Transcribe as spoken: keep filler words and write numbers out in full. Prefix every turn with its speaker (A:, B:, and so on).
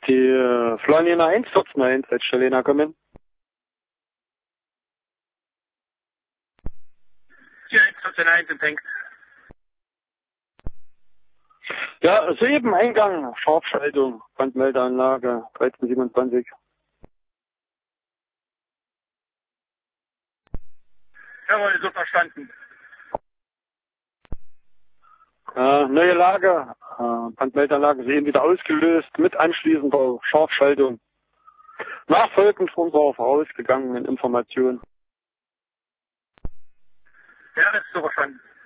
A: Die äh, Florian eins vierzehn Einsatzstelle nachkommen.
B: Hier eins vierzehn eins im Tank.
A: Ja, soeben Eingang, Scharfschaltung, Brandmeldeanlage dreizehn siebenundzwanzig.
B: Jawohl, so verstanden.
A: Äh, neue Lage, äh, Brandmeldeanlage ist eben wieder ausgelöst mit anschließender Scharfschaltung. Nachfolgend unserer vorausgegangenen Informationen.
B: Ja, das ist so verstanden.